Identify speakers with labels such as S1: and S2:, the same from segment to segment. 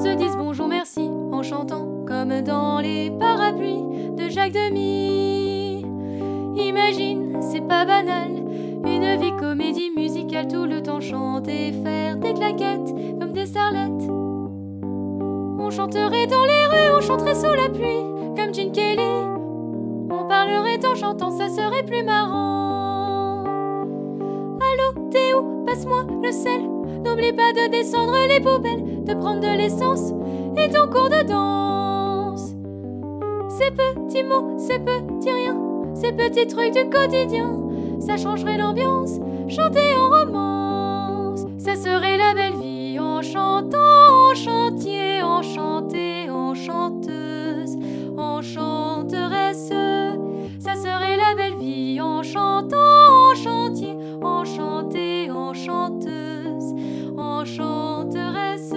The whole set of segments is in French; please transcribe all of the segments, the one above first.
S1: se dise bonjour merci en chantant comme dans les parapluies de Jacques Demy. Imagine, c'est pas banal, une vie comédie musicale, tout le temps chanter, faire des claquettes comme des starlettes. On chanterait dans les rues, on chanterait sous la pluie comme Gene Kelly. On parlerait en chantant, ça serait plus marrant. Allô, t'es où? Passe-moi le sel. N'oublie pas de descendre les poubelles, de prendre de l'essence et ton cours de danse. Ces petits mots, ces petits riens, ces petits trucs du quotidien, ça changerait l'ambiance, chanter en romance. Ça serait la belle vie en chantant, en chantier, en chanté, en chanteuse, en chanteresse. Ça serait la belle vie en chantant, en chantier, en chanté, en chanteuse, en chanteresse.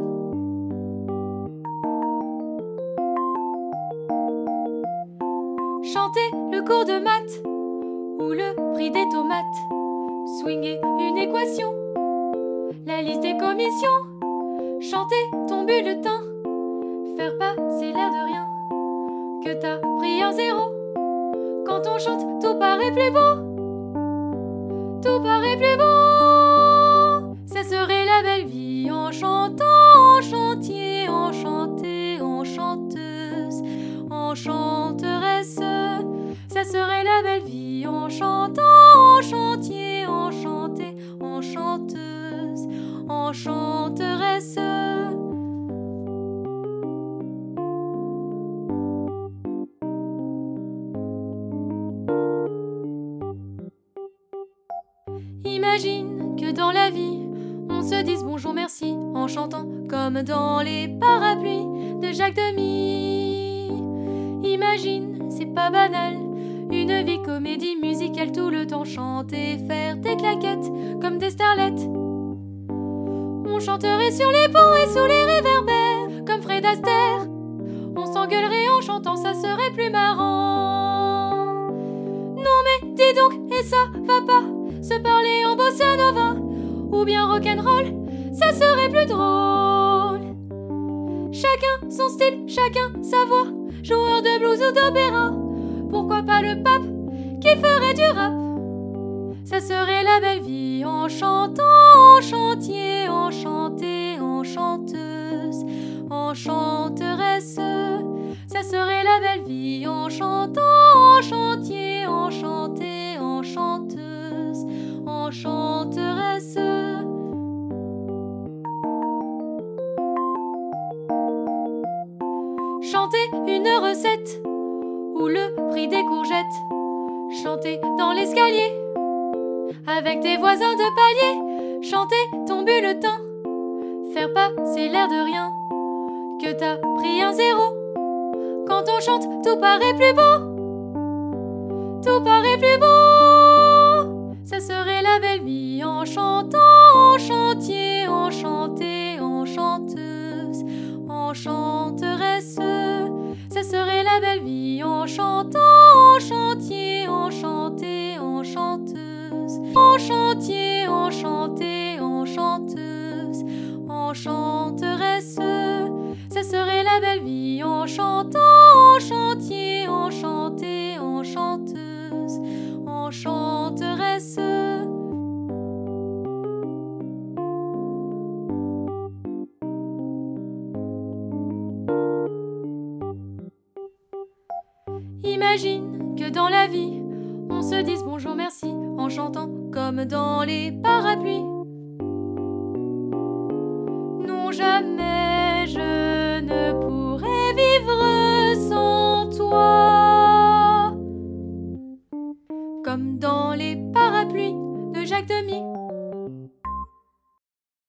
S1: Chanter le cours de maths ou le prix des tomates, swinguer une équation, la liste des commissions, chanter ton bulletin, faire passer l'air de rien, que t'as pris un zéro. Quand on chante, tout paraît plus beau, tout paraît plus beau. Ça serait la belle vie en chantant, en chantier, en chanté, en chanteuse, en chanteresse. Ça serait la belle vie en chantant, en chantier, en chanté, en chanteuse, en chanteresse. Imagine que dans la vie, on se dise bonjour merci en chantant comme dans les parapluies de Jacques Demy. Imagine, c'est pas banal, une vie comédie musicale, tout le temps chanter, faire des claquettes comme des starlettes. On chanterait sur les ponts et sous les réverbères comme Fred Astaire. On s'engueulerait en chantant, ça serait plus marrant. Non mais dis donc, et ça va pas se parler en bossa nova ou bien rock'n'roll, ça serait plus drôle. Chacun son style, chacun sa voix, joueur de blues ou d'opéra, pourquoi pas le pape qui ferait du rap. Ça serait la belle vie en chantant, en chantier, en chanté, en chanteuse, en chanteresse. Ça serait la belle vie en chantant, en chantier, en chanté, en chanteuse, en chanteresse. Chanter une recette ou le prix des courgettes, chanter dans l'escalier avec tes voisins de palier, chanter ton bulletin, faire passer l'air de rien, que t'as pris un zéro. Quand on chante, tout paraît plus beau, tout paraît plus beau. Ça serait la belle vie en chantant, en chantier, en chanté, en chanteuse, en chanteresse. Ça serait la belle vie en chantant, en chantier, en chanté, en chanteuse, en chantier, en chanté, en chanteuse, en chanteresse. Ça serait la belle vie en chantant, en chantier, en chanté, en chanteuse, en chanteresse. Imagine que dans la vie, on se dise bonjour merci en chantant comme dans les parapluies. Non, jamais